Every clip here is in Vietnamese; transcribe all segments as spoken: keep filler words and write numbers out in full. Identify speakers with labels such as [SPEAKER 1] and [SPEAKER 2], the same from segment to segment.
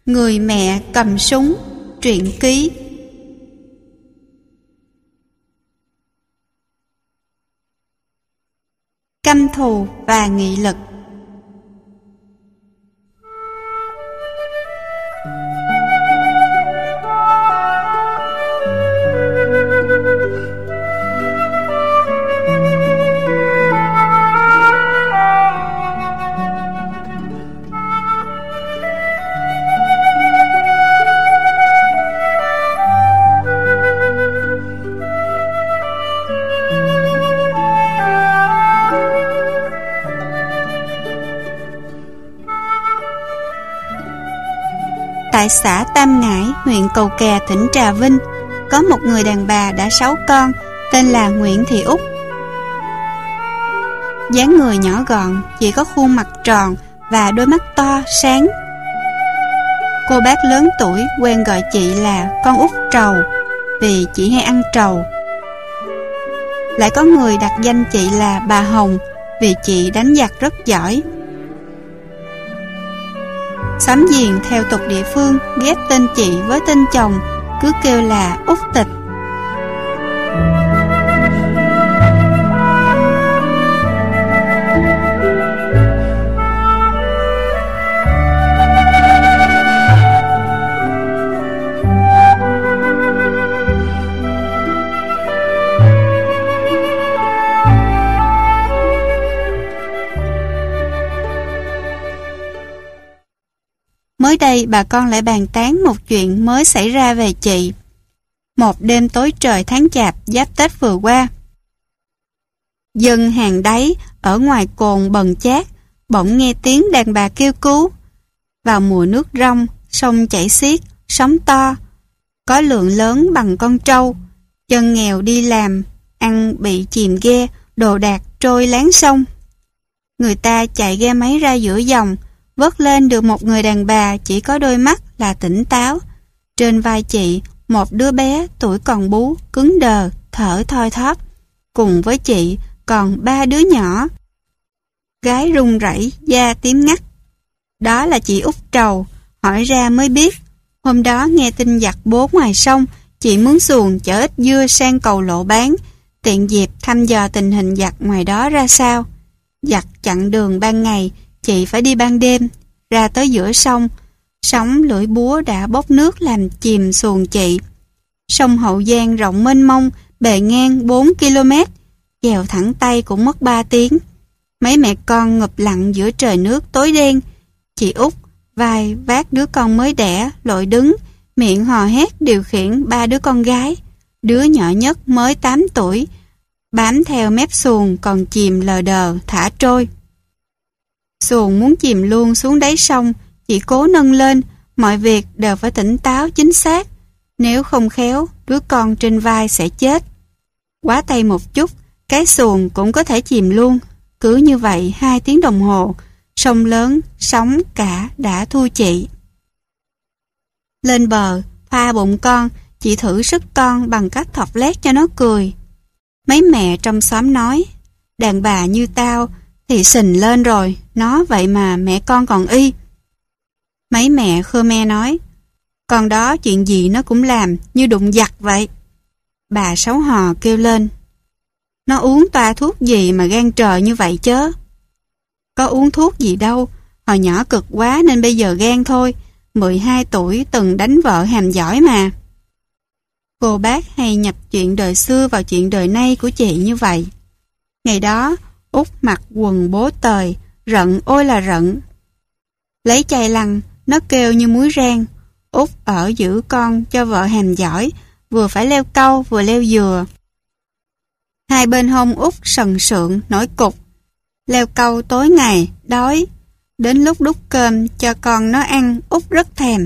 [SPEAKER 1] Người mẹ cầm súng, truyện ký. Căm thù và nghị lực. Tại xã Tam Ngãi, huyện Cầu Kè, tỉnh Trà Vinh, có một người đàn bà đã sáu con, tên là Nguyễn Thị Út. Dáng người nhỏ gọn, chỉ có khuôn mặt tròn và đôi mắt to, sáng. Cô bác lớn tuổi quen gọi chị là con út trầu, vì chị hay ăn trầu. Lại có người đặt danh chị là bà Hồng, vì chị đánh giặc rất giỏi. Xóm giềng theo tục địa phương ghép tên chị với tên chồng, cứ kêu là Út Tịch. Mới đây bà con lại bàn tán một chuyện mới xảy ra về chị. Một đêm tối trời tháng Chạp giáp Tết vừa qua, dân hàng đáy ở ngoài cồn Bần Chát bỗng nghe tiếng đàn bà kêu cứu. Vào mùa nước rong, sông chảy xiết, sóng to, có lượng lớn bằng con trâu. Dân nghèo đi làm, ăn bị chìm ghe, đồ đạc trôi láng sông. Người ta chạy ghe máy ra giữa dòng, vớt lên được một người đàn bà chỉ có đôi mắt là tỉnh táo. Trên vai chị, một đứa bé tuổi còn bú, cứng đờ, thở thoi thóp. Cùng với chị còn ba đứa nhỏ. Gái run rẩy, da tím ngắt. Đó là chị Út Trầu. Hỏi ra mới biết, hôm đó nghe tin giặc bố ngoài sông, chị mướn xuồng chở ít dưa sang cầu lộ bán, tiện dịp thăm dò tình hình giặc ngoài đó ra sao. Giặc chặn đường ban ngày, chị phải đi ban đêm, ra tới giữa sông. Sóng lưỡi búa đã bốc nước làm chìm xuồng chị. Sông Hậu Giang rộng mênh mông, bề ngang bốn ki lô mét, chèo thẳng tay cũng mất ba tiếng. Mấy mẹ con ngụp lặn giữa trời nước tối đen. Chị Út vai vác đứa con mới đẻ, lội đứng, miệng hò hét điều khiển ba đứa con gái. Đứa nhỏ nhất mới tám tuổi, bám theo mép xuồng còn chìm lờ đờ, thả trôi. Xuồng muốn chìm luôn xuống đáy sông, chị cố nâng lên, mọi việc đều phải tỉnh táo chính xác. Nếu không khéo, đứa con trên vai sẽ chết. Quá tay một chút, cái xuồng cũng có thể chìm luôn. Cứ như vậy hai tiếng đồng hồ, sông lớn, sóng cả đã thua chị. Lên bờ, pha bụng con, chị thử sức con bằng cách thọc lét cho nó cười. Mấy mẹ trong xóm nói, đàn bà như tao thì sình lên rồi, nó vậy mà mẹ con còn y. Mấy mẹ Khmer nói, con đó chuyện gì nó cũng làm, như đụng giặc vậy. Bà Sáu Hò kêu lên, nó uống toa thuốc gì mà gan trời như vậy chớ. Có uống thuốc gì đâu, hồi nhỏ cực quá nên bây giờ gan thôi, mười hai tuổi từng đánh vợ hàm giỏi mà. Cô bác hay nhập chuyện đời xưa vào chuyện đời nay của chị như vậy. Ngày đó, Út mặc quần bố tời, rận ôi là rận. Lấy chai lăn, nó kêu như muối rang. Út ở giữ con cho vợ hàm giỏi, vừa phải leo câu vừa leo dừa. Hai bên hông Út sần sượng, nổi cục. Leo câu tối ngày, đói. Đến lúc đút cơm cho con nó ăn, Út rất thèm.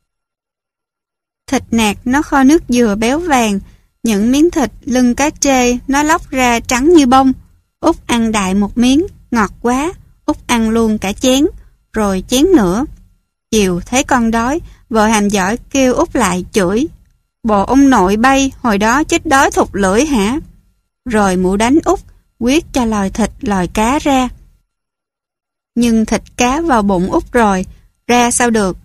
[SPEAKER 1] Thịt nạc nó kho nước dừa béo vàng, những miếng thịt lưng cá trê nó lóc ra trắng như bông. Út ăn đại một miếng, ngọt quá, Út ăn luôn cả chén, rồi chén nữa. Chiều thấy con đói, vợ hàm giỏi kêu Út lại chửi. Bộ ông nội bay, hồi đó chết đói thụt lưỡi hả? Rồi mụ đánh Út, quyết cho lòi thịt lòi cá ra. Nhưng thịt cá vào bụng Út rồi, ra sao được.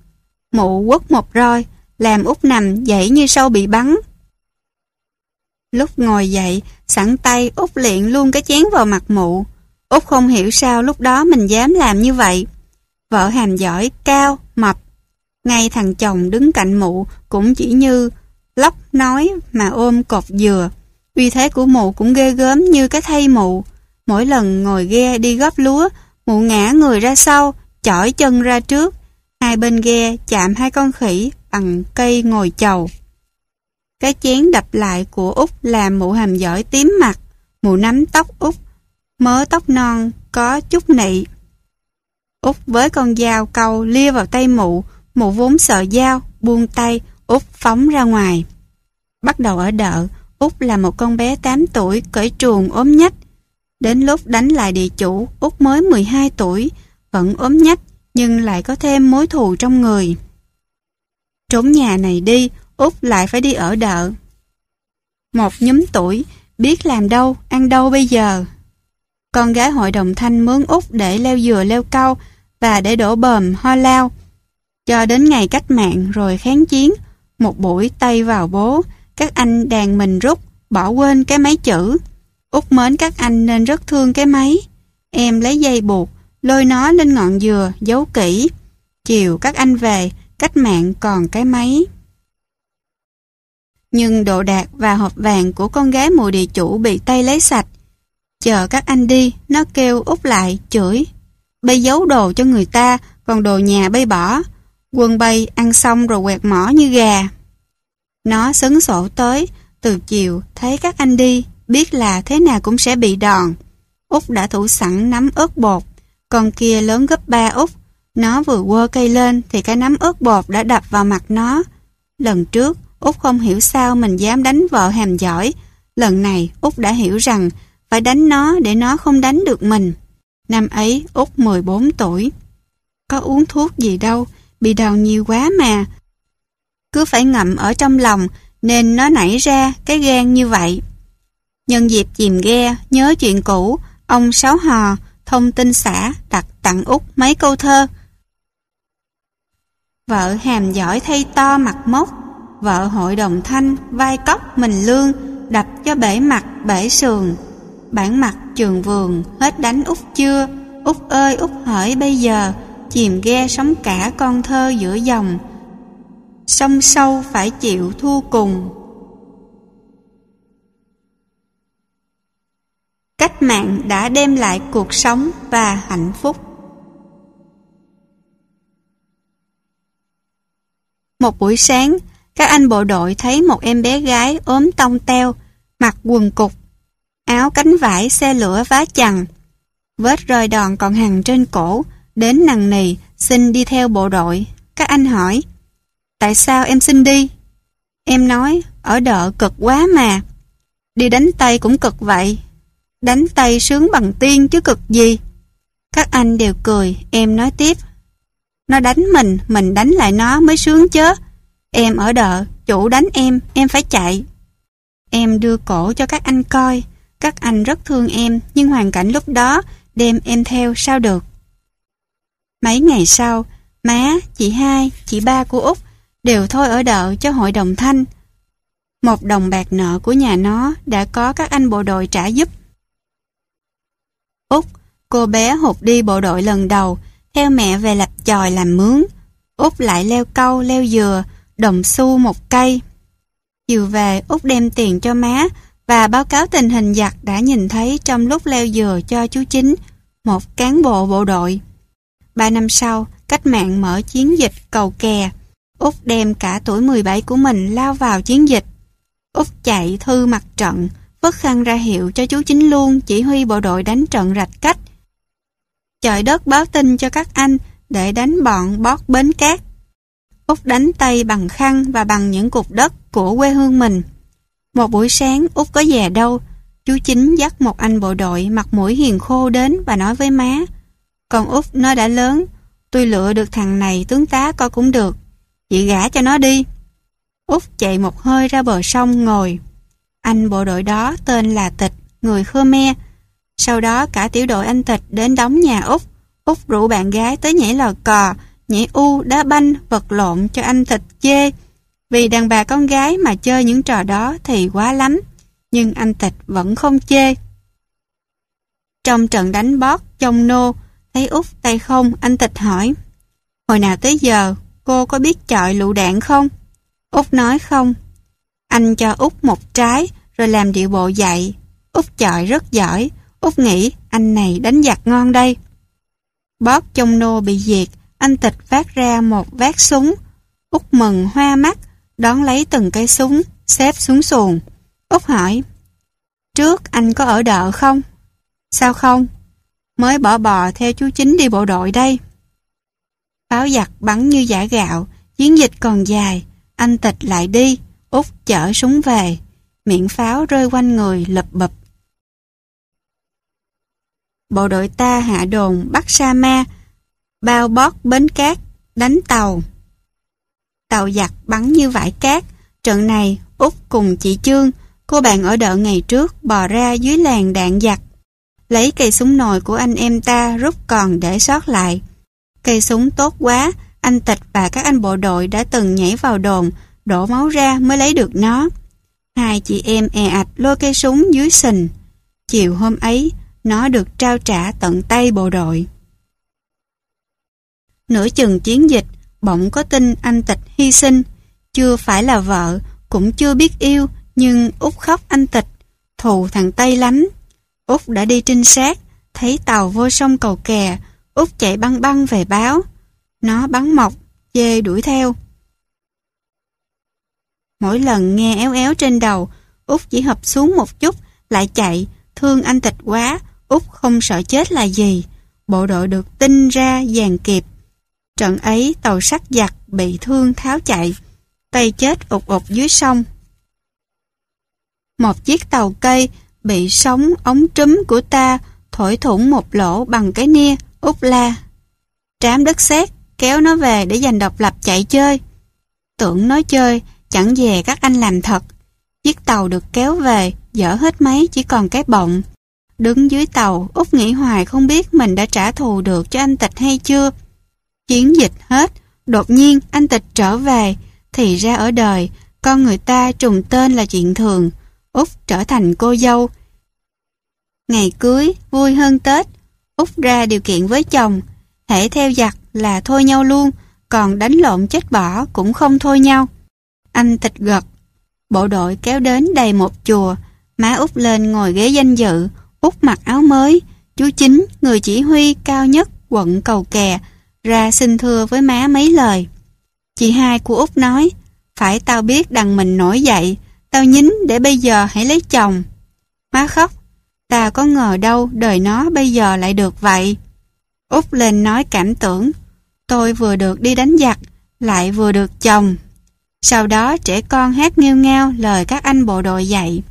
[SPEAKER 1] Mụ quất một roi, làm Út nằm dậy như sâu bị bắn. Lúc ngồi dậy, sẵn tay Út liền luôn cái chén vào mặt mụ. Út không hiểu sao lúc đó mình dám làm như vậy. Vợ hàm giỏi, cao, mập. Ngay thằng chồng đứng cạnh mụ cũng chỉ như lóc nói mà ôm cột dừa. Uy thế của mụ cũng ghê gớm như cái thây mụ. Mỗi lần ngồi ghe đi góp lúa, mụ ngã người ra sau, chỏi chân ra trước. Hai bên ghe chạm hai con khỉ bằng cây ngồi chầu. Cái chén đập lại của Út làm mụ hàm giỏi tím mặt. Mụ nắm tóc Út, mớ tóc non có chút nị. Út với con dao câu lia vào tay mụ. Mụ vốn sợ dao, buông tay, Út phóng ra ngoài. Bắt đầu ở đợ, Út là một con bé tám tuổi, cởi truồng ốm nhách. Đến lúc đánh lại địa chủ, Út mới mười hai tuổi, vẫn ốm nhách, nhưng lại có thêm mối thù trong người. Trốn nhà này đi, Út lại phải đi ở đợ. Một nhúm tuổi, biết làm đâu, ăn đâu bây giờ. Con gái hội đồng thanh mướn Út để leo dừa leo cau và để đổ bờm ho lao. Cho đến ngày cách mạng rồi kháng chiến, một buổi tay vào bố, các anh đàn mình rút, bỏ quên cái máy chữ. Út mến các anh nên rất thương cái máy. Em lấy dây buộc, lôi nó lên ngọn dừa, giấu kỹ. Chiều các anh về, cách mạng còn cái máy. Nhưng đồ đạc và hộp vàng của con gái mùa địa chủ bị Tây lấy sạch. Chờ các anh đi, nó kêu Út lại, chửi. Bây giấu đồ cho người ta, còn đồ nhà bây bỏ. Quân bay ăn xong rồi quẹt mỏ như gà. Nó xấn sổ tới, từ chiều thấy các anh đi, biết là thế nào cũng sẽ bị đòn. Út đã thủ sẵn nắm ớt bột, con kia lớn gấp ba Út. Nó vừa quơ cây lên thì cái nắm ớt bột đã đập vào mặt nó. Lần trước, Út không hiểu sao mình dám đánh vợ hàm giỏi. Lần này, Út đã hiểu rằng phải đánh nó để nó không đánh được mình. Năm ấy, Út mười bốn tuổi. Có uống thuốc gì đâu, bị đòn nhiều quá mà. Cứ phải ngậm ở trong lòng nên nó nảy ra cái gan như vậy. Nhân dịp chìm ghe, nhớ chuyện cũ, ông Sáu Hò, thông tin xã đặt tặng Út mấy câu thơ. Vợ hàm giỏi thay to mặt mốc, vợ hội đồng thanh vai cóc mình lương, đập cho bể mặt bể sườn. Bản mặt trường vườn hết đánh Út chưa, Út ơi Út hỡi bây giờ, chìm ghe sống cả con thơ giữa dòng. Sông sâu phải chịu thua cùng. Cách mạng đã đem lại cuộc sống và hạnh phúc. Một buổi sáng, các anh bộ đội thấy một em bé gái ốm tông teo, mặc quần cục, áo cánh vải xe lửa vá chằng, vết roi đòn còn hằn trên cổ, đến nằng nì xin đi theo bộ đội. Các anh hỏi, tại sao em xin đi? Em nói, ở đợ cực quá mà. Đi đánh Tây cũng cực vậy. Đánh Tây sướng bằng tiên chứ cực gì. Các anh đều cười. Em nói tiếp, nó đánh mình, mình đánh lại nó mới sướng chớ. Em ở đợ, chủ đánh em, em phải chạy. Em đưa cổ cho các anh coi. Các anh rất thương em, nhưng hoàn cảnh lúc đó đem em theo sao được. Mấy ngày sau, má, chị hai, chị ba của Út đều thôi ở đợ cho hội đồng thanh. Một đồng bạc nợ của nhà nó đã có các anh bộ đội trả giúp. Út, cô bé hụt đi bộ đội lần đầu, theo mẹ về lập chòi làm mướn. Út lại leo cau, leo dừa, đồng xu một cây. Chiều về, Út đem tiền cho má và báo cáo tình hình giặc đã nhìn thấy trong lúc leo dừa cho chú Chính, một cán bộ bộ đội. Ba năm sau, cách mạng mở chiến dịch cầu kè. Út đem cả tuổi mười bảy của mình lao vào chiến dịch. Út chạy thư mặt trận, vứt khăn ra hiệu cho chú Chính luôn chỉ huy bộ đội đánh trận Rạch Cách. Chọi đất báo tin cho các anh để đánh bọn Bót Bến Cát. Út đánh Tây bằng khăn và bằng những cục đất của quê hương mình. Một buổi sáng Út có về đâu, chú Chính dắt một anh bộ đội mặt mũi hiền khô đến và nói với má, con Út nó đã lớn, tôi lựa được thằng này tướng tá coi cũng được, chị gả cho nó đi. Út chạy một hơi ra bờ sông ngồi. Anh bộ đội đó tên là Tịch, người Khmer. Sau đó cả tiểu đội anh Tịch đến đóng nhà Út. Út rủ bạn gái tới nhảy lò cò, nhảy u, đá banh, vật lộn cho anh Thịt chê. Vì đàn bà con gái mà chơi những trò đó thì quá lắm, nhưng anh Thịt vẫn không chê. Trong trận đánh bót chông nô, thấy Út tay không, anh Thịt hỏi: "Hồi nào tới giờ, cô có biết chọi lựu đạn không?" Út nói không. Anh cho Út một trái, rồi làm điệu bộ dạy. Út chọi rất giỏi, Út nghĩ anh này đánh giặc ngon đây. Bót chông nô bị diệt, anh Thịt phát ra một vác súng. Út mừng hoa mắt, đón lấy từng cây súng, xếp xuống xuồng. Út hỏi: "Trước anh có ở đợ không?" "Sao không? Mới bỏ bò theo chú Chính đi bộ đội đây." Pháo giặc bắn như giã gạo, chiến dịch còn dài, anh Thịt lại đi, Út chở súng về. Miệng pháo rơi quanh người lụp bụp. Bộ đội ta hạ đồn bắt Sa Ma, bao bót bến cát, đánh tàu. Tàu giặc bắn như vải cát. Trận này Út cùng chị Chương, cô bạn ở đợ ngày trước, bò ra dưới làn đạn giặc, lấy cây súng nồi của anh em ta rút còn để sót lại. Cây súng tốt quá, anh Thịt và các anh bộ đội đã từng nhảy vào đồn, đổ máu ra mới lấy được nó. Hai chị em è ạch lôi cây súng dưới sình. Chiều hôm ấy, nó được trao trả tận tay bộ đội. Nửa chừng chiến dịch, bỗng có tin anh Thịt hy sinh. Chưa phải là vợ, cũng chưa biết yêu, nhưng Út khóc anh Thịt, thù thằng Tây lắm. Út đã đi trinh sát, thấy tàu vô sông cầu kè, Út chạy băng băng về báo. Nó bắn mọc, dê đuổi theo. Mỗi lần nghe éo éo trên đầu, Út chỉ hụp xuống một chút, lại chạy, thương anh Thịt quá, Út không sợ chết là gì. Bộ đội được tin ra dàn kịp. Trận ấy tàu sắt giặc bị thương tháo chạy, Tây chết ụt ụt dưới sông. Một chiếc tàu cây bị sóng ống trúm của ta thổi thủng một lỗ bằng cái nia. Út la: "Trám đất sét, kéo nó về để giành độc lập chạy chơi." Tưởng nói chơi, chẳng dè các anh làm thật. Chiếc tàu được kéo về, dở hết máy, chỉ còn cái bọng. Đứng dưới tàu, Út nghĩ hoài không biết mình đã trả thù được cho anh Thịt hay chưa. Chiến dịch hết, đột nhiên anh Thịt trở về, thì ra ở đời, con người ta trùng tên là chuyện thường. Út trở thành cô dâu. Ngày cưới, vui hơn Tết. Út ra điều kiện với chồng, hễ theo giặc là thôi nhau luôn, còn đánh lộn chết bỏ cũng không thôi nhau. Anh Thịt gật. Bộ đội kéo đến đầy một chùa, má Út lên ngồi ghế danh dự. Út mặc áo mới. Chú Chính, người chỉ huy cao nhất quận cầu kè, ra xin thưa với má mấy lời. Chị hai của Út nói: "Phải tao biết đằng mình nổi dậy, tao nhín để bây giờ hãy lấy chồng." Má khóc: "Ta có ngờ đâu đời nó bây giờ lại được vậy." Út lên nói cảm tưởng: "Tôi vừa được đi đánh giặc, lại vừa được chồng." Sau đó trẻ con hát nghêu ngao lời các anh bộ đội dạy: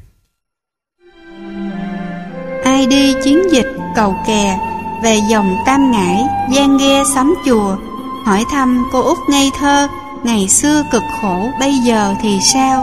[SPEAKER 1] "Ai đi chiến dịch cầu kè, về dòng Tam Ngãi, gian ghe sắm chùa, hỏi thăm cô Út ngây thơ, ngày xưa cực khổ bây giờ thì sao?"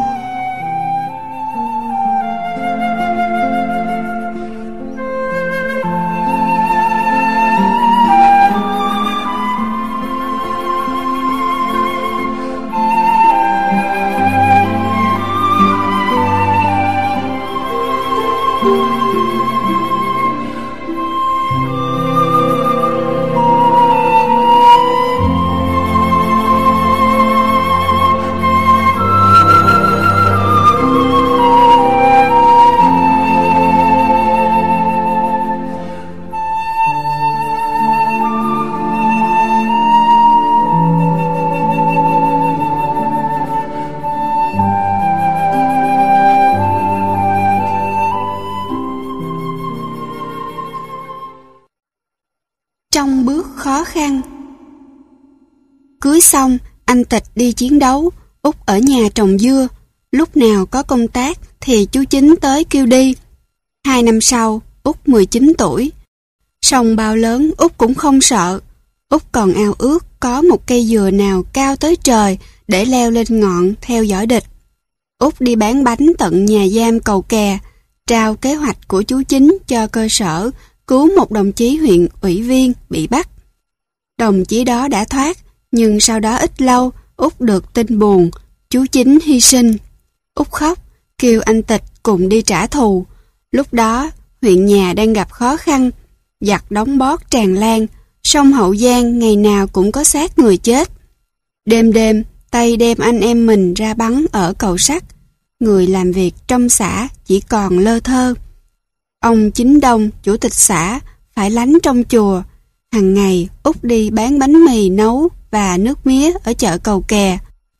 [SPEAKER 1] Trong bước khó khăn. Cưới xong, anh Thịt đi chiến đấu, Út ở nhà trồng dưa. Lúc nào có công tác thì chú Chính tới kêu đi. Hai năm sau, Út mười chín tuổi. Sông bao lớn Út cũng không sợ. Út còn ao ước có một cây dừa nào cao tới trời để leo lên ngọn theo dõi địch. Út đi bán bánh tận nhà giam cầu kè, trao kế hoạch của chú Chính cho cơ sở cứu một đồng chí huyện ủy viên bị bắt. Đồng chí đó đã thoát, Nhưng sau đó ít lâu, Út được tin buồn, chú Chính hy sinh. Út khóc, kêu anh Tịch cùng đi trả thù. Lúc đó, huyện nhà đang gặp khó khăn, giặc đóng bót tràn lan, sông Hậu Giang ngày nào cũng có xác người chết. Đêm đêm, Tây đem anh em mình ra bắn ở cầu sắt. Người làm việc trong xã chỉ còn lơ thơ. Ông Chính Đông, chủ tịch xã, phải lánh trong chùa. Hằng ngày, Út đi bán bánh mì nấu và nước mía ở chợ Cầu Kè.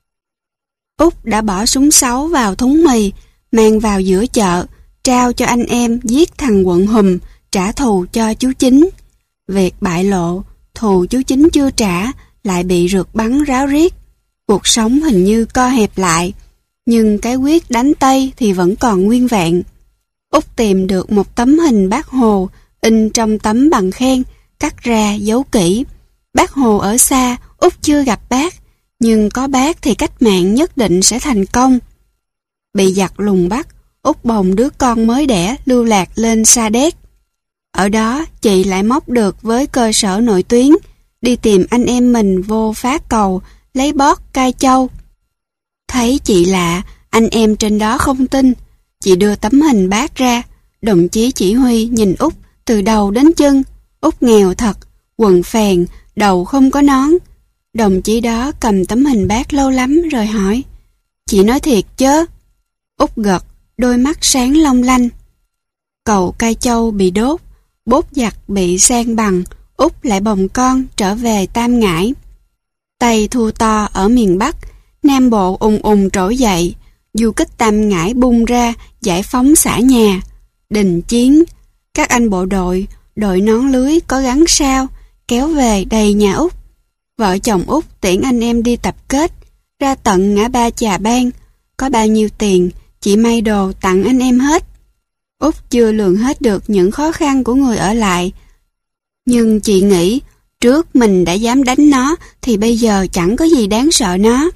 [SPEAKER 1] Út đã bỏ súng sáu vào thúng mì, mang vào giữa chợ, trao cho anh em giết thằng Quận Hùm, trả thù cho chú Chính. Việc bại lộ, thù chú Chính chưa trả, lại bị rượt bắn ráo riết. Cuộc sống hình như co hẹp lại, nhưng cái quyết đánh Tây thì vẫn còn nguyên vẹn. Út tìm được một tấm hình Bác Hồ, in trong tấm bằng khen, cắt ra giấu kỹ. Bác Hồ ở xa, Út chưa gặp bác, nhưng có bác thì cách mạng nhất định sẽ thành công. Bị giặc lùng bắt, Út bồng đứa con mới đẻ lưu lạc lên Sa Đéc. Ở đó, chị lại móc được với cơ sở nội tuyến, đi tìm anh em mình vô Phá Cầu, lấy bót Cai Châu. Thấy chị lạ, anh em trên đó không tin. Chị đưa tấm hình bác ra, đồng chí chỉ huy nhìn Út từ đầu đến chân. Út nghèo thật, quần phèn, đầu không có nón. Đồng chí đó cầm tấm hình bác lâu lắm rồi hỏi, chị nói thiệt chớ? Út gật, đôi mắt sáng long lanh. Cầu Cai Châu bị đốt, bốt giặc bị san bằng, Út lại bồng con trở về Tam Ngãi. Tây thua to ở miền Bắc, Nam Bộ ùng ùng trỗi dậy, du kích Tam Ngãi bung ra giải phóng xã nhà. Đình chiến, các anh bộ đội, đội nón lưới có gắn sao, kéo về đầy nhà Út. Vợ chồng Út tiễn anh em đi tập kết, ra tận ngã ba Chà Bang, có bao nhiêu tiền, chị may đồ tặng anh em hết. Út chưa lường hết được những khó khăn của người ở lại. Nhưng chị nghĩ, trước mình đã dám đánh nó, thì bây giờ chẳng có gì đáng sợ nó.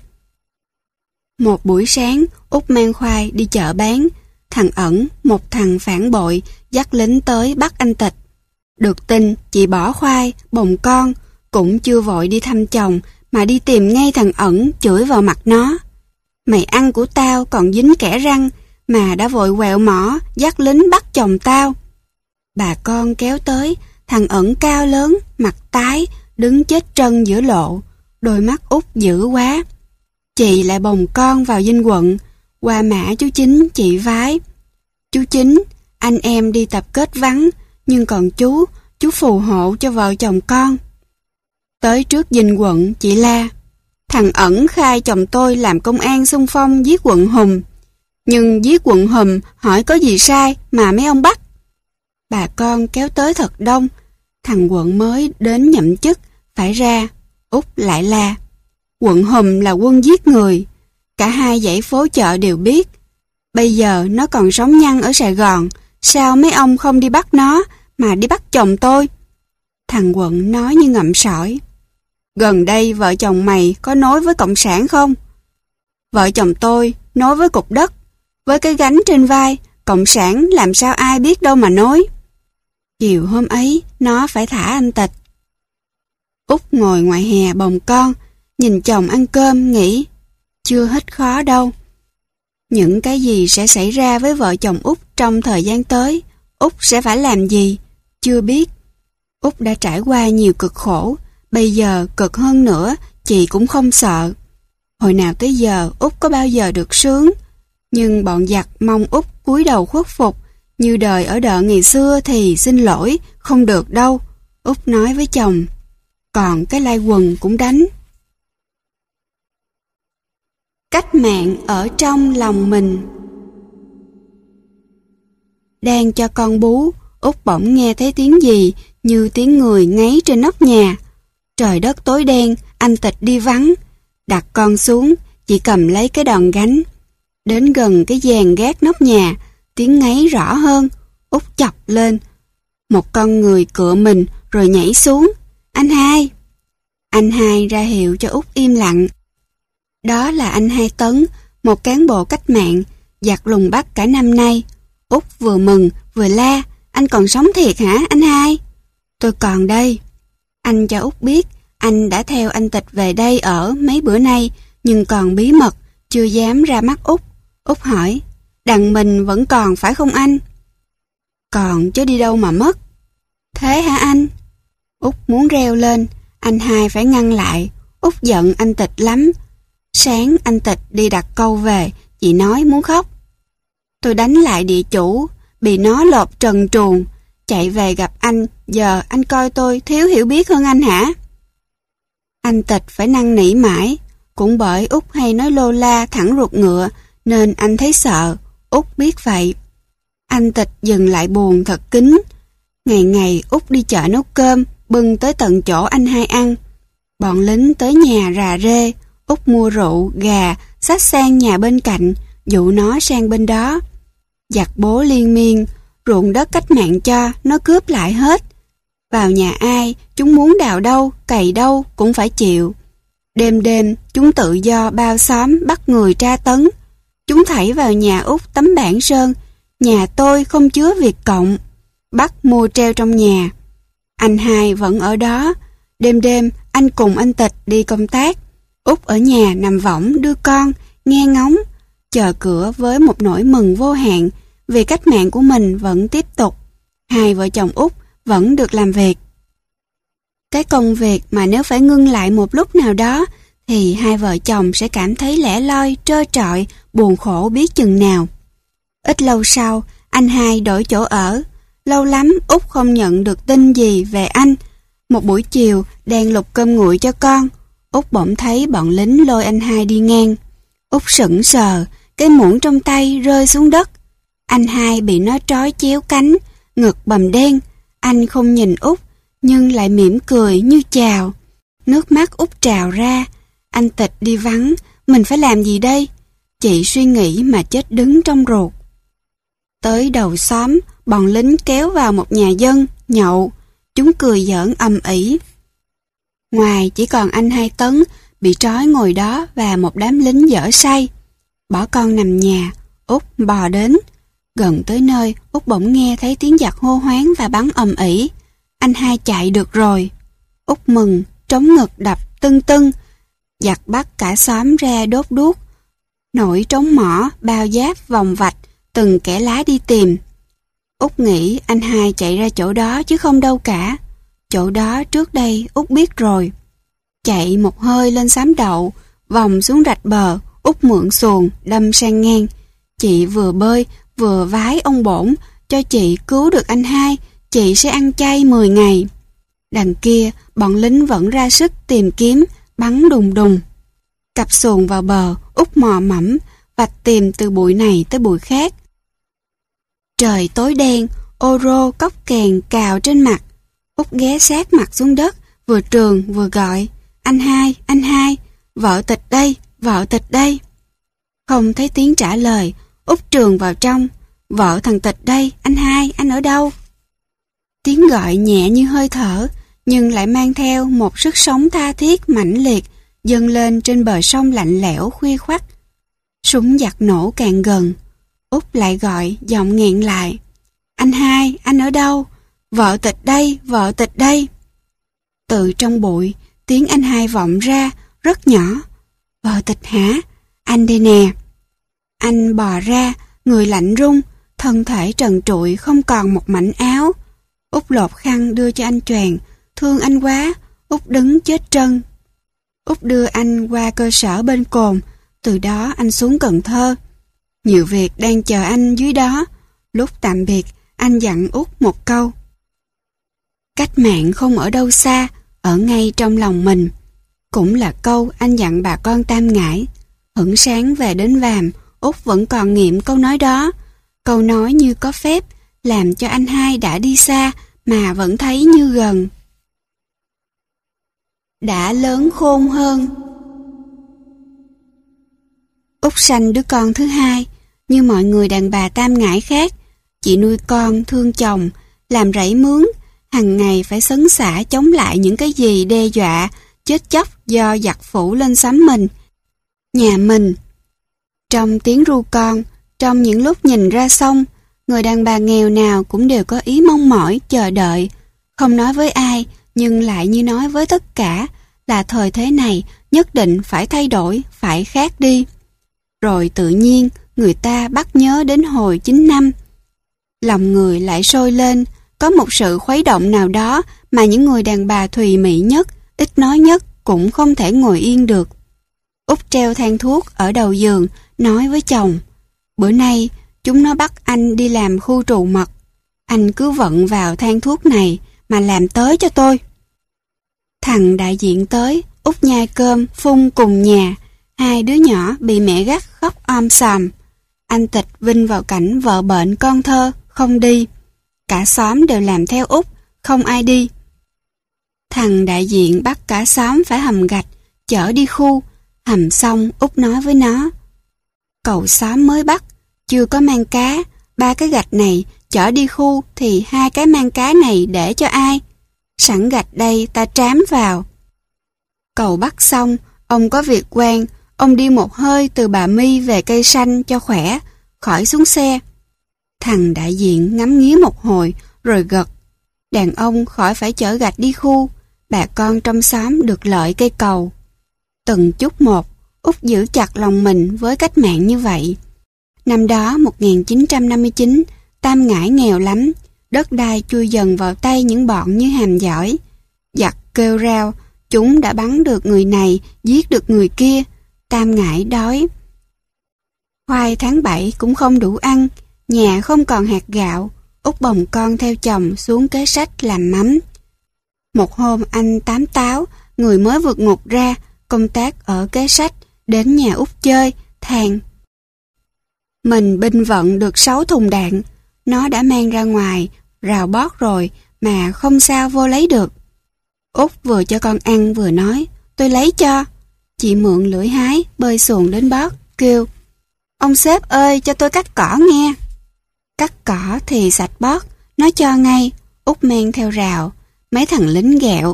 [SPEAKER 1] Một buổi sáng, Út mang khoai đi chợ bán. Thằng Ẩn, một thằng phản bội, dắt lính tới bắt anh Tịch. Được tin, chị bỏ khoai, bồng con, cũng chưa vội đi thăm chồng, mà đi tìm ngay thằng Ẩn chửi vào mặt nó. Mày ăn của tao còn dính kẽ răng, mà đã vội quẹo mỏ, dắt lính bắt chồng tao. Bà con kéo tới, thằng Ẩn cao lớn, mặt tái, đứng chết trân giữa lộ, đôi mắt Út dữ quá. Chị lại bồng con vào dinh quận, qua mã chú Chính chị vái. Chú Chính, anh em đi tập kết vắng, nhưng còn chú, chú phù hộ cho vợ chồng con. Tới trước dinh quận, chị la, thằng Ẩn khai chồng tôi làm công an xung phong giết quận Hùm. Nhưng giết quận Hùm hỏi có gì sai mà mấy ông bắt. Bà con kéo tới thật đông, thằng quận mới đến nhậm chức, phải ra. Út lại la, quận Hùm là quân giết người, cả hai dãy phố chợ đều biết. Bây giờ nó còn sống nhăn ở Sài Gòn, sao mấy ông không đi bắt nó, mà đi bắt chồng tôi? Thằng quận nói như ngậm sỏi, gần đây vợ chồng mày có nối với Cộng sản không? Vợ chồng tôi nối với cục đất, với cái gánh trên vai, Cộng sản làm sao ai biết đâu mà nối. Chiều hôm ấy, nó phải thả anh Tịch. Út ngồi ngoài hè bồng con, nhìn chồng ăn cơm, nghĩ, chưa hết khó đâu. Những cái gì sẽ xảy ra với vợ chồng Út trong thời gian tới, Út sẽ phải làm gì, chưa biết. Út đã trải qua nhiều cực khổ, bây giờ cực hơn nữa, chị cũng không sợ. Hồi nào tới giờ Út có bao giờ được sướng, nhưng bọn giặc mong Út cúi đầu khuất phục, như đời ở đợ ngày xưa thì xin lỗi, không được đâu. Út nói với chồng, còn cái lai quần cũng đánh. Cách mạng ở trong lòng mình. Đang cho con bú, Út bỗng nghe thấy tiếng gì như tiếng người ngáy trên nóc nhà. Trời đất tối đen, anh Tịch đi vắng. Đặt con xuống, chỉ cầm lấy cái đòn gánh. Đến gần cái giàn gác nóc nhà, tiếng ngáy rõ hơn. Út chọc lên. Một con người cựa mình rồi nhảy xuống. Anh Hai. Anh Hai ra hiệu cho Út im lặng. Đó là anh Hai Tấn, một cán bộ cách mạng, giặc lùng bắt cả năm nay. Út vừa mừng vừa la, anh còn sống thiệt hả anh Hai? Tôi còn đây. Anh cho Út biết, Anh đã theo anh Tịch về đây ở mấy bữa nay, nhưng còn bí mật, chưa dám ra mắt Út. Út hỏi, đằng mình vẫn còn phải không anh? Còn chứ đi đâu mà mất. Thế hả anh? Út muốn reo lên, anh hai phải ngăn lại. Út giận anh Tịch lắm. Sáng anh Tịch đi đặt câu về, chị nói muốn khóc. Tôi đánh lại địa chủ, bị nó lột trần truồng, chạy về gặp anh, giờ anh coi tôi thiếu hiểu biết hơn anh hả? Anh Tịch phải năn nỉ mãi, cũng bởi Út hay nói lô la thẳng ruột ngựa, nên anh thấy sợ. Út biết vậy. Anh Tịch dừng lại buồn thật kín. Ngày ngày Út đi chợ nấu cơm, bưng tới tận chỗ anh hai ăn. Bọn lính tới nhà rà rê, Út mua rượu, gà, xách sang nhà bên cạnh, dụ nó sang bên đó. Giặc bố liên miên, ruộng đất cách mạng cho, nó cướp lại hết. Vào nhà ai, chúng muốn đào đâu, cày đâu cũng phải chịu. Đêm đêm, chúng tự do bao xóm bắt người tra tấn. Chúng thảy vào nhà Út tấm bảng sơn, nhà tôi không chứa Việt Cộng. Bắt mua treo trong nhà. Anh hai vẫn ở đó. Đêm đêm, anh cùng anh Tịch đi công tác. Út ở nhà nằm võng đưa con, nghe ngóng, chờ cửa với một nỗi mừng vô hạn vì cách mạng của mình vẫn tiếp tục. Hai vợ chồng Út vẫn được làm việc. Cái công việc mà nếu phải ngưng lại một lúc nào đó thì hai vợ chồng sẽ cảm thấy lẻ loi, trơ trọi, buồn khổ biết chừng nào. Ít lâu sau, anh hai đổi chỗ ở. Lâu lắm Út không nhận được tin gì về anh. Một buổi chiều đang lục cơm nguội cho con, Út bỗng thấy bọn lính lôi anh hai đi ngang. Út sững sờ, cái muỗng trong tay rơi xuống đất. Anh hai bị nó trói chéo cánh, ngực bầm đen. Anh không nhìn Út, nhưng lại mỉm cười như chào. Nước mắt Út trào ra. Anh Tịch đi vắng, mình phải làm gì đây? Chị suy nghĩ mà chết đứng trong ruột. Tới đầu xóm, bọn lính kéo vào một nhà dân, nhậu. Chúng cười giỡn ầm ĩ. Ngoài chỉ còn anh Hai Tấn bị trói ngồi đó và một đám lính dở say. Bỏ con nằm nhà, Út bò đến. Gần tới nơi, Út bỗng nghe thấy tiếng giặc hô hoáng và bắn ầm ĩ. Anh hai chạy được rồi. Út mừng, trống ngực đập tưng tưng. Giặc bắt cả xóm ra đốt đuốc. Nổi trống mỏ, bao giáp, vòng vạch, từng kẻ lái đi tìm. Út nghĩ anh hai chạy ra chỗ đó chứ không đâu cả. Chỗ đó trước đây Út biết rồi. Chạy một hơi lên xám đậu, vòng xuống rạch bờ, Út mượn xuồng, đâm sang ngang. Chị vừa bơi, vừa vái ông bổn, cho chị cứu được anh hai, chị sẽ ăn chay mười ngày. Đằng kia, bọn lính vẫn ra sức tìm kiếm, bắn đùng đùng. Cặp xuồng vào bờ, Út mò mẫm, vạch tìm từ bụi này tới bụi khác. Trời tối đen, ô rô cốc kèn cào trên mặt. Út ghé sát mặt xuống đất, vừa trường vừa gọi, anh hai, anh hai, vợ Tịch đây, vợ Tịch đây. Không thấy tiếng trả lời, Út trường vào trong, vợ thằng Tịch đây, anh hai, anh ở đâu? Tiếng gọi nhẹ như hơi thở, nhưng lại mang theo một sức sống tha thiết mãnh liệt, dâng lên trên bờ sông lạnh lẽo khuya khoắt. Súng giặc nổ càng gần, Út lại gọi, giọng nghẹn lại, anh hai, anh ở đâu? Vợ Tịch đây, vợ Tịch đây. Từ trong bụi, tiếng anh hai vọng ra, rất nhỏ. Vợ Tịch hả? Anh đây nè. Anh bò ra, người lạnh run, thân thể trần trụi không còn một mảnh áo. Út lột khăn đưa cho anh choàng, thương anh quá, Út đứng chết trân. Út đưa anh qua cơ sở bên Cồn, từ đó anh xuống Cần Thơ. Nhiều việc đang chờ anh dưới đó. Lúc tạm biệt, anh dặn Út một câu. Cách mạng không ở đâu xa, ở ngay trong lòng mình. Cũng là câu anh dặn bà con Tam Ngãi. Hửng sáng về đến Vàm, Út vẫn còn nghiệm câu nói đó. Câu nói như có phép, làm cho anh hai đã đi xa mà vẫn thấy như gần. Đã lớn khôn hơn. Út sanh đứa con thứ hai, như mọi người đàn bà Tam Ngãi khác. Chị nuôi con, thương chồng, làm rẫy mướn, hằng ngày phải sấn xả chống lại những cái gì đe dọa, chết chóc do giặc phủ lên xóm mình, nhà mình. Trong tiếng ru con, trong những lúc nhìn ra sông, người đàn bà nghèo nào cũng đều có ý mong mỏi, chờ đợi, không nói với ai, nhưng lại như nói với tất cả, là thời thế này nhất định phải thay đổi, phải khác đi. Rồi tự nhiên người ta bắt nhớ đến hồi chín năm. Lòng người lại sôi lên, có một sự khuấy động nào đó mà những người đàn bà thùy mị nhất, ít nói nhất cũng không thể ngồi yên được. Út treo than thuốc ở đầu giường, nói với chồng: bữa nay chúng nó bắt anh đi làm khu trù mật. Anh cứ vận vào than thuốc này mà làm tới cho tôi. Thằng đại diện tới, Út nhai cơm, phun cùng nhà. Hai đứa nhỏ bị mẹ gắt khóc om sòm. Anh Tịch vinh vào cảnh vợ bệnh con thơ, không đi. Cả xóm đều làm theo Út, không ai đi. Thằng đại diện bắt cả xóm phải hầm gạch, chở đi khu. Hầm xong, Út nói với nó: cậu xóm mới bắt, chưa có mang cá. Ba cái gạch này chở đi khu thì hai cái mang cá này để cho ai? Sẵn gạch đây ta trám vào. Cậu bắt xong, ông có việc quan, ông đi một hơi từ Bà My về Cây Xanh cho khỏe, khỏi xuống xe. Thằng đại diện ngắm nghía một hồi rồi gật. Đàn ông khỏi phải chở gạch đi khu, bà con trong xóm được lợi cây cầu. Từng chút một, Út giữ chặt lòng mình với cách mạng như vậy. Năm đó một nghìn chín trăm năm mươi chín, Tam Ngãi nghèo lắm, đất đai chui dần vào tay những bọn như Hàm Giỏi. Giặc kêu rao, chúng đã bắn được người này, giết được người kia. Tam Ngãi đói. Khoai tháng bảy cũng không đủ ăn, nhà không còn hạt gạo. Út bồng con theo chồng xuống Kế Sách làm mắm. Một hôm anh Tám Táo, người mới vượt ngục ra, công tác ở Kế Sách, đến nhà Út chơi, than: mình binh vận được sáu thùng đạn, nó đã mang ra ngoài, rào bót rồi mà không sao vô lấy được. Út vừa cho con ăn vừa nói: tôi lấy cho. Chị mượn lưỡi hái, bơi xuồng đến bót, kêu: ông sếp ơi, cho tôi cắt cỏ nghe. Cắt cỏ thì sạch bót, nó cho ngay. Út men theo rào, mấy thằng lính ghẹo: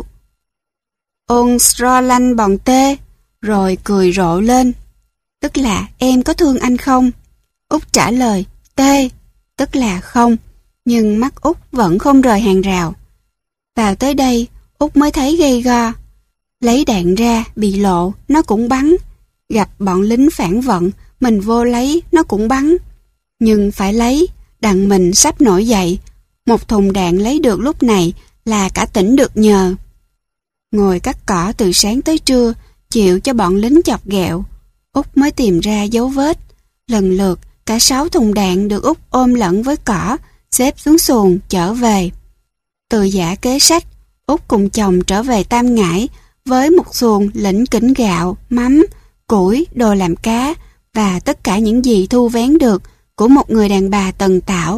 [SPEAKER 1] ôn stro lanh bòn tê, rồi cười rộ lên, tức là em có thương anh không? Út trả lời tê, tức là không, nhưng mắt Út vẫn không rời hàng rào. Vào tới đây, Út mới thấy gay go. Lấy đạn ra, bị lộ, nó cũng bắn. Gặp bọn lính phản vận, mình vô lấy, nó cũng bắn. Nhưng phải lấy, đặng mình sắp nổi dậy. Một thùng đạn lấy được lúc này là cả tỉnh được nhờ. Ngồi cắt cỏ từ sáng tới trưa, chịu cho bọn lính chọc ghẹo, Út mới tìm ra dấu vết. Lần lượt, cả sáu thùng đạn được Út ôm lẫn với cỏ, xếp xuống xuồng, chở về. Từ Giã Kế Sách, Út cùng chồng trở về Tam Ngãi với một xuồng lỉnh kỉnh gạo, mắm, củi, đồ làm cá và tất cả những gì thu vén được của một người đàn bà tần tảo.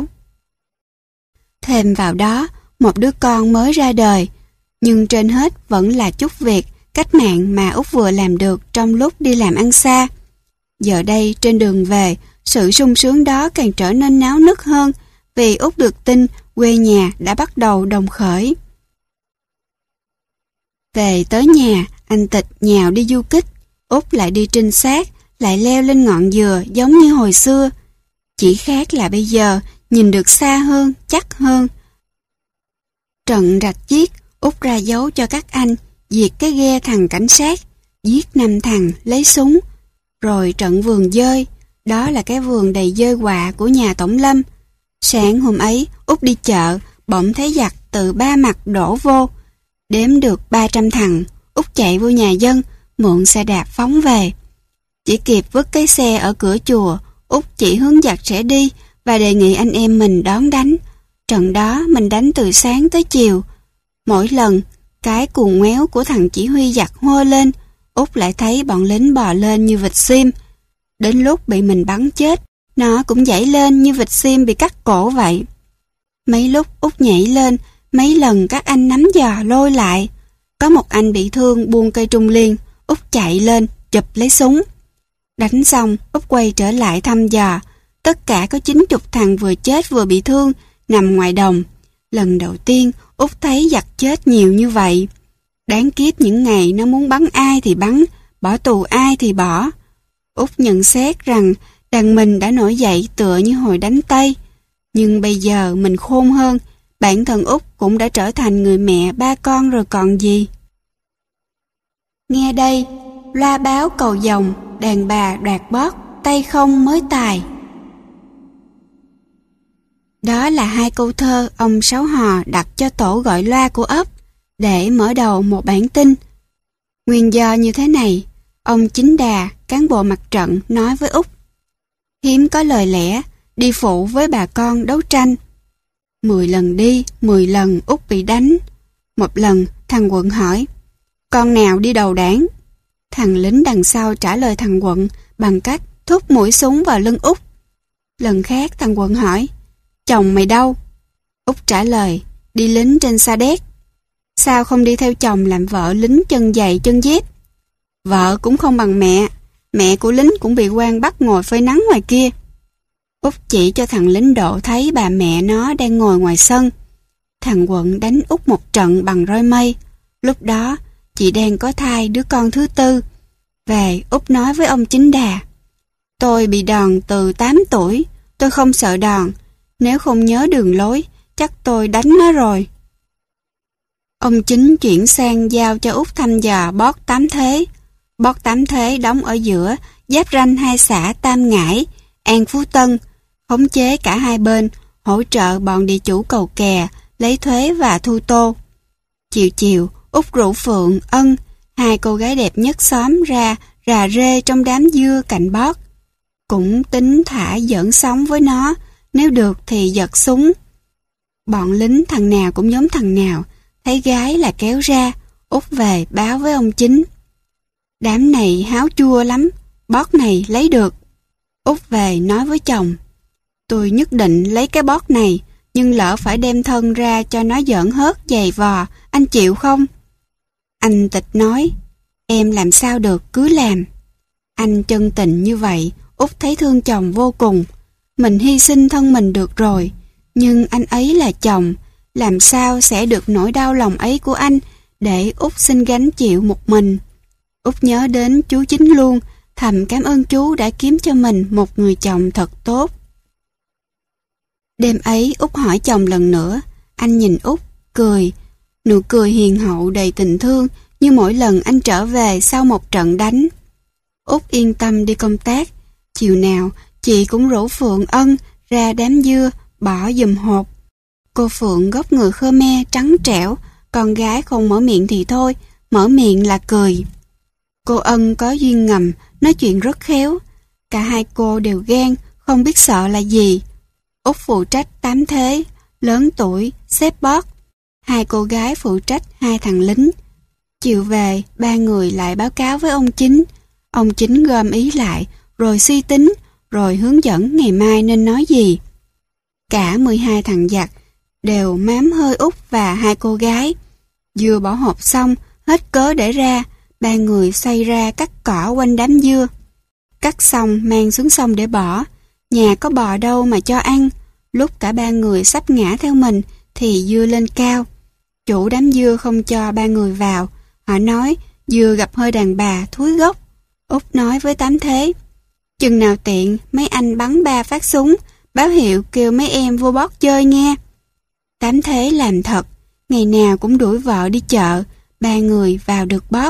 [SPEAKER 1] Thêm vào đó, một đứa con mới ra đời, nhưng trên hết vẫn là chút việc, cách mạng mà Út vừa làm được trong lúc đi làm ăn xa. Giờ đây trên đường về, sự sung sướng đó càng trở nên náo nức hơn vì Út được tin quê nhà đã bắt đầu đồng khởi. Về tới nhà, anh Tịch nhào đi du kích, Út lại đi trinh sát, lại leo lên ngọn dừa giống như hồi xưa. Chỉ khác là bây giờ nhìn được xa hơn, chắc hơn. Trận rạch chiếc, Út ra dấu cho các anh, diệt cái ghe thằng cảnh sát, giết năm thằng, lấy súng. Rồi trận vườn dơi, đó là cái vườn đầy dơi quạ của nhà Tổng Lâm. Sáng hôm ấy, Út đi chợ, bỗng thấy giặc từ ba mặt đổ vô. Đếm được ba trăm thằng, Út chạy vô nhà dân, mượn xe đạp phóng về. Chỉ kịp vứt cái xe ở cửa chùa, Út chỉ hướng giặc sẽ đi và đề nghị anh em mình đón đánh. Trận đó mình đánh từ sáng tới chiều. Mỗi lần, cái cuồng ngoéo của thằng chỉ huy giặc hô lên, Út lại thấy bọn lính bò lên như vịt xiêm. Đến lúc bị mình bắn chết, nó cũng nhảy lên như vịt xiêm bị cắt cổ vậy. Mấy lúc Út nhảy lên, mấy lần các anh nắm giò lôi lại. Có một anh bị thương buông cây trung liên, Út chạy lên, chụp lấy súng. Đánh xong, Út quay trở lại thăm dò. Tất cả có chín chục thằng vừa chết vừa bị thương, nằm ngoài đồng. Lần đầu tiên, Út thấy giặc chết nhiều như vậy. Đáng kiếp những ngày nó muốn bắn ai thì bắn, bỏ tù ai thì bỏ. Út nhận xét rằng đàn mình đã nổi dậy tựa như hồi đánh Tây. Nhưng bây giờ mình khôn hơn, bản thân Út cũng đã trở thành người mẹ ba con rồi còn gì. Nghe đây, loa báo cầu dòng, đàn bà đoạt bót, tay không mới tài. Đó là hai câu thơ ông Sáu Hò đặt cho tổ gọi loa của ấp để mở đầu một bản tin. Nguyên do như thế này, ông Chính Đà, cán bộ mặt trận, nói với Út: hiếm có lời lẽ, đi phụ với bà con đấu tranh. Mười lần đi, mười lần Út bị đánh. Một lần, thằng Quận hỏi: con nào đi đầu đảng? Thằng lính đằng sau trả lời thằng Quận bằng cách thúc mũi súng vào lưng Út. Lần khác thằng Quận hỏi: chồng mày đâu? Út trả lời: đi lính trên Sa Đéc. Sao không đi theo chồng làm vợ lính chân giày chân dép? Vợ cũng không bằng mẹ, mẹ của lính cũng bị quan bắt ngồi phơi nắng ngoài kia. Út chỉ cho thằng lính Độ thấy bà mẹ nó đang ngồi ngoài sân. Thằng Quận đánh Út một trận bằng roi mây. Lúc đó chị đang có thai đứa con thứ tư. Về Út nói với ông Chính Đà: tôi bị đòn từ tám tuổi, tôi không sợ đòn. Nếu không nhớ đường lối, chắc tôi đánh nó rồi. Ông Chính chuyển sang giao cho Út thăm dò bót tám thế. Bót tám thế đóng ở giữa, giáp ranh hai xã Tam Ngãi, An Phú Tân, khống chế cả hai bên, hỗ trợ bọn địa chủ cầu kè, lấy thuế và thu tô. Chiều chiều, Út rủ Phượng, Ân, hai cô gái đẹp nhất xóm ra rà rê trong đám dưa cạnh bót. Cũng tính thả giỡn sóng với nó, nếu được thì giật súng. Bọn lính thằng nào cũng giống thằng nào, thấy gái là kéo ra. Út về báo với ông Chính: đám này háo chua lắm, bót này lấy được. Út về nói với chồng: tôi nhất định lấy cái bót này, nhưng lỡ phải đem thân ra cho nó giỡn hớt giày vò, anh chịu không? Anh Tịch nói: em làm sao được, cứ làm. Anh chân tình như vậy, Út thấy thương chồng vô cùng. Mình hy sinh thân mình được rồi, nhưng anh ấy là chồng, làm sao sẽ được nỗi đau lòng ấy của anh để Út xin gánh chịu một mình. Út nhớ đến chú Chính luôn, thầm cảm ơn chú đã kiếm cho mình một người chồng thật tốt. Đêm ấy Út hỏi chồng lần nữa. Anh nhìn Út, cười. Nụ cười hiền hậu đầy tình thương như mỗi lần anh trở về sau một trận đánh. Út yên tâm đi công tác. Chiều nào chị cũng rủ Phượng, Ân ra đám dưa bỏ giùm hột. Cô Phượng gốc người Khmer trắng trẻo, con gái không mở miệng thì thôi, mở miệng là cười. Cô Ân có duyên ngầm, nói chuyện rất khéo. Cả hai cô đều ghen, không biết sợ là gì. Út phụ trách tám thế, lớn tuổi, xếp bót. Hai cô gái phụ trách hai thằng lính. Chiều về, ba người lại báo cáo với ông Chính. Ông Chính gom ý lại, rồi suy tính, rồi hướng dẫn ngày mai nên nói gì. Cả mười hai thằng giặc đều mám hơi Út và hai cô gái. Dưa bỏ hộp xong, hết cớ để ra, ba người xoay ra cắt cỏ quanh đám dưa. Cắt xong mang xuống sông để bỏ. Nhà có bò đâu mà cho ăn. Lúc cả ba người sắp ngã theo mình thì dưa lên cao. Chủ đám dưa không cho ba người vào. Họ nói dưa gặp hơi đàn bà thúi gốc. Út nói với tám thế: chừng nào tiện mấy anh bắn ba phát súng, báo hiệu kêu mấy em vô bót chơi nghe. Tám thế làm thật, ngày nào cũng đuổi vợ đi chợ, ba người vào được bót.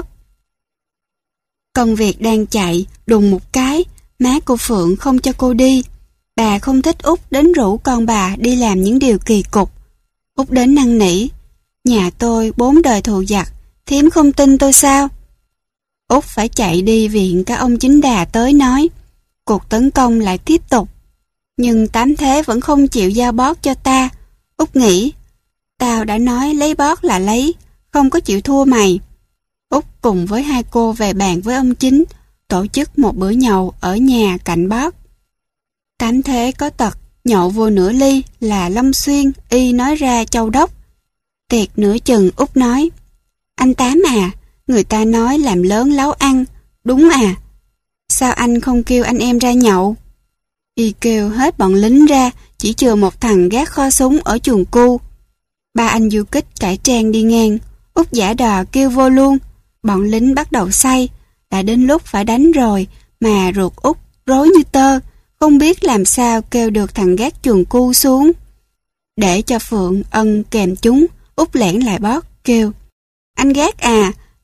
[SPEAKER 1] Công việc đang chạy, đùng một cái, má cô Phượng không cho cô đi. Bà không thích Út đến rủ con bà đi làm những điều kỳ cục. Út đến năn nỉ: nhà tôi bốn đời thù giặc, thím không tin tôi sao? Út phải chạy đi viện cả ông Chính Đà tới nói. Cuộc tấn công lại tiếp tục. Nhưng tám thế vẫn không chịu giao bót cho ta. Út nghĩ: tao đã nói lấy bót là lấy, không có chịu thua mày. Út cùng với hai cô về bàn với ông Chính, tổ chức một bữa nhậu ở nhà cạnh bót. Tám thế có tật, nhậu vô nửa ly là Long Xuyên y nói ra châu đốc. Tiệc nửa chừng Út nói: anh Tám à, người ta nói làm lớn láo ăn, đúng à? Sao anh không kêu anh em ra nhậu? Y kêu hết bọn lính ra, chỉ chừa một thằng gác kho súng ở chuồng cu. Ba anh du kích cải trang đi ngang, Út giả đò kêu vô luôn. Bọn lính bắt đầu say, đã đến lúc phải đánh rồi mà ruột Út rối như tơ, không biết làm sao kêu được thằng gác chuồng cu xuống. Để cho Phượng, Ân kèm chúng, Út lẻn lại bót, kêu: anh gác à,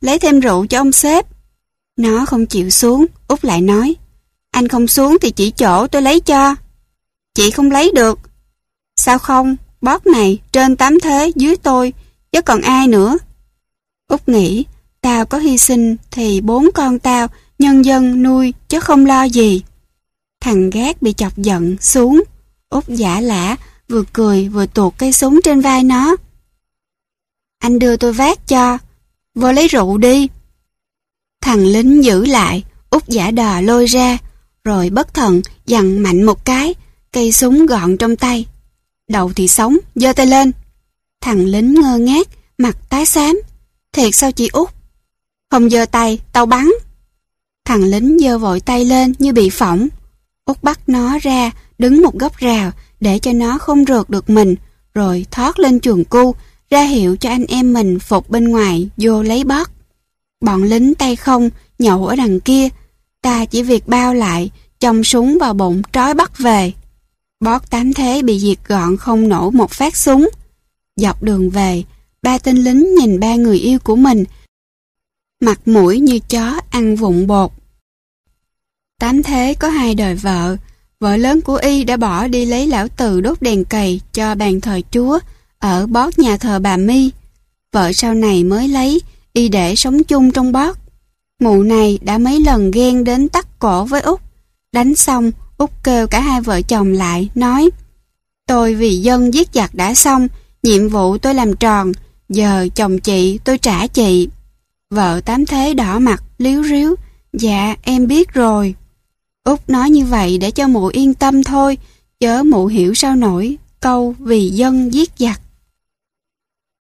[SPEAKER 1] lấy thêm rượu cho ông sếp. Nó không chịu xuống, Út lại nói, anh không xuống thì chỉ chỗ tôi lấy cho. Chị không lấy được. Sao không, bót này trên tám thế dưới tôi, chứ còn ai nữa. Út nghĩ, tao có hy sinh thì bốn con tao nhân dân nuôi chứ không lo gì. Thằng Gác bị chọc giận xuống. Út giả lả, vừa cười vừa tuột cây súng trên vai nó. Anh đưa tôi vác cho, vô lấy rượu đi. Thằng lính giữ lại, Út giả đò lôi ra, rồi bất thần giằng mạnh một cái, cây súng gọn trong tay. Đầu thì sống, giơ tay lên. Thằng lính ngơ ngác, mặt tái xám. Thiệt sao chị Út? Không giơ tay, tao bắn. Thằng lính giơ vội tay lên như bị phỏng. Út bắt nó ra, đứng một góc rào để cho nó không rượt được mình, rồi thoát lên chuồng cu, ra hiệu cho anh em mình phục bên ngoài vô lấy bót. Bọn lính tay không nhậu ở đằng kia, ta chỉ việc bao lại, chồng súng vào bụng trói bắt về. Bót tám thế bị diệt gọn không nổ một phát súng. Dọc đường về, ba tên lính nhìn ba người yêu của mình, mặt mũi như chó ăn vụn bột. Tám thế có hai đời vợ, vợ lớn của y đã bỏ đi lấy lão Từ đốt đèn cầy cho bàn thờ Chúa ở bót nhà thờ bà My. Vợ sau này mới lấy, y để sống chung trong bót. Mụ này đã mấy lần ghen đến tắt cổ với Út. Đánh xong, Út kêu cả hai vợ chồng lại, nói, tôi vì dân giết giặc đã xong, nhiệm vụ tôi làm tròn, giờ chồng chị tôi trả chị. Vợ Tám thế đỏ mặt, líu ríu, dạ em biết rồi. Út nói như vậy để cho mụ yên tâm thôi, chớ mụ hiểu sao nổi câu vì dân giết giặc.